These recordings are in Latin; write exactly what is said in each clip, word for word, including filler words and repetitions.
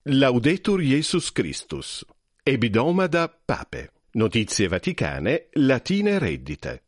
Laudetur Jesus Christus. Ebidomada Pape. Notizie Vaticane, latine reddite.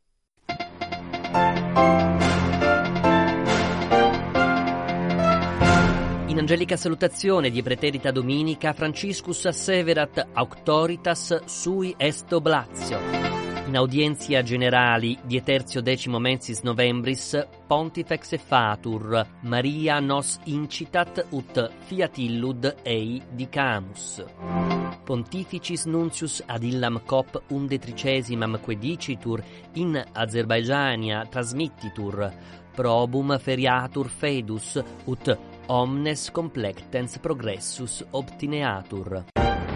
In angelica salutazione die preterita Dominica, Franciscus asseverat auctoritas sui est oblazio. In audientia generali die tertio decimo mensis novembris, Pontifex effatur, Maria nos incitat ut fiat illud ei dicamus. Pontificis nuncius ad illam cop undecimesimam quedicitur in Azerbaigiania transmittitur, probum feriatur fedus ut omnes complectens progressus obtineatur.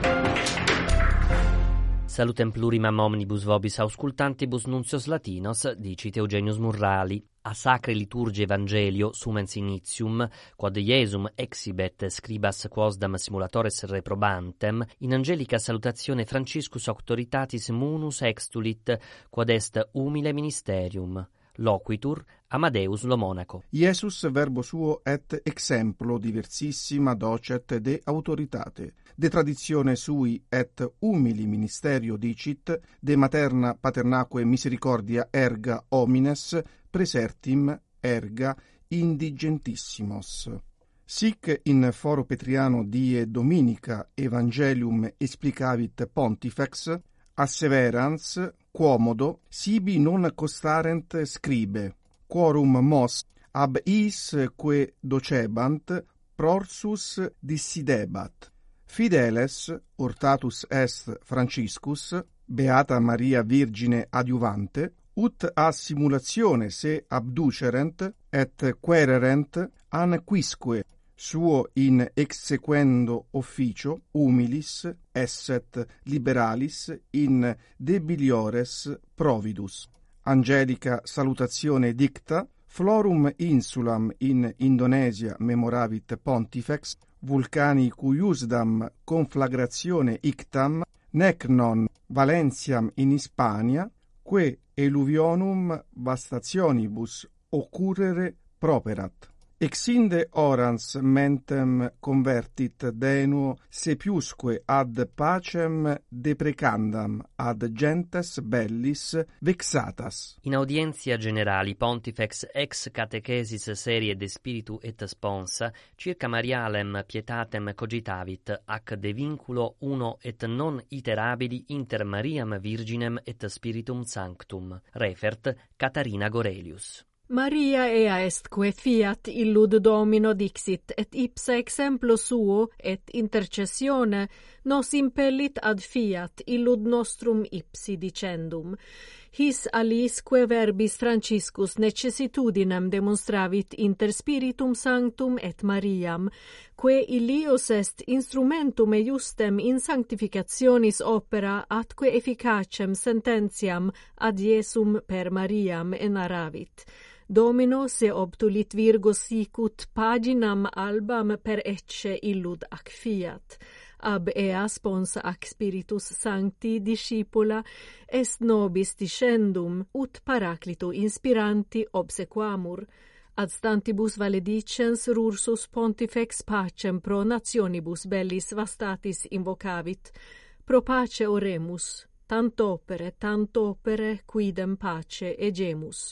Salutem plurimam omnibus vobis auscultantibus nuncios latinos, dicit Eugenius Murrali. A sacre liturgie evangelio sumens initium, quod Iesum exhibet scribas quosdam simulatores reprobantem, in angelica salutazione Franciscus auctoritatis munus extulit, quod est humile ministerium. Loquitur Amadeus lo monaco. Iesus verbo suo et exemplo diversissima docet de autoritate. De traditione sui et humili ministerio dicit, de materna paternaque misericordia erga homines, presertim erga indigentissimos. Sic in foro Petriano die Dominica Evangelium explicavit Pontifex, asseverans quomodo sibi non costarent scribe, quorum mos ab is que docebant prorsus dissidebat. Fideles ortatus est Franciscus, beata Maria Virgine adiuvante, ut a simulatione se abducerent et quererent an quisque suo in exequendo officio humilis esset liberalis in debiliores providus. Angelica salutazione dicta, florum insulam in Indonesia memoravit Pontifex, vulcani cuiusdam conflagratione ictam, nec non Valentiam in Hispania, que eluvionum vastationibus occurrere properat. Exinde orans mentem convertit denuo sepiusque ad pacem deprecandam ad gentes bellis vexatas. In audientia generali Pontifex ex catechesis serie de spiritu et sponsa circa Marialem pietatem cogitavit ac de vinculo uno et non iterabili inter Mariam Virginem et Spiritum Sanctum. Refert Catarina Gorelius. Maria ea estque fiat illud Domino dixit, et ipsa exemplo suo et intercessione nos impellit ad fiat illud nostrum ipsi dicendum. His alisque verbis Franciscus necessitudinem demonstravit inter Spiritum Sanctum et Mariam, que illius est instrumentum eiustem in sanctificationis opera atque efficacem sententiam ad Iesum per Mariam enaravit. Domino se obtulit virgo sicut paginam albam per ecce illud ac fiat. Ab ea sponsa ac Spiritus Sancti discipula est nobis discendum ut paraclitu inspiranti obsequamur. Ad stantibus valedicens rursus Pontifex pacem pro nationibus bellis vastatis invocavit. Pro pace oremus, tant opere, tant opere quidem pace egemus.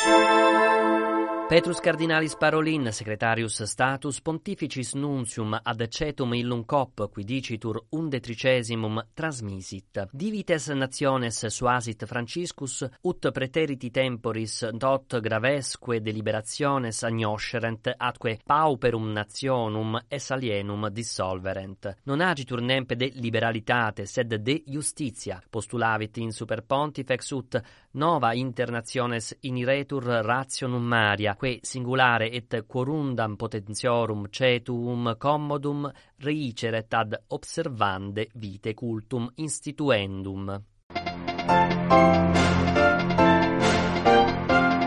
Petrus Cardinalis Parolin, secretarius status pontificis nuncium ad cetum illum cop qui dicitur undecimesimum transmisit. Divites nationes suasit Franciscus ut preteriti temporis dot gravesque deliberationes agnoscerent atque pauperum nationum es alienum dissolverent. Non agitur nempe de liberalitate sed de justitia. Postulavit in super Pontifex ut nova internationes iniretur rationum Maria, que singulare et quorundam potentiorum cetuum commodum reiceret ad observande vitae cultum instituendum.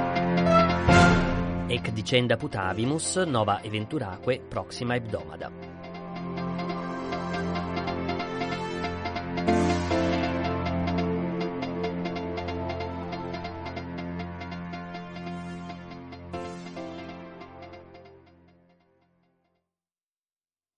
Ec dicenda putavimus, nova eventuraque proxima hebdomada.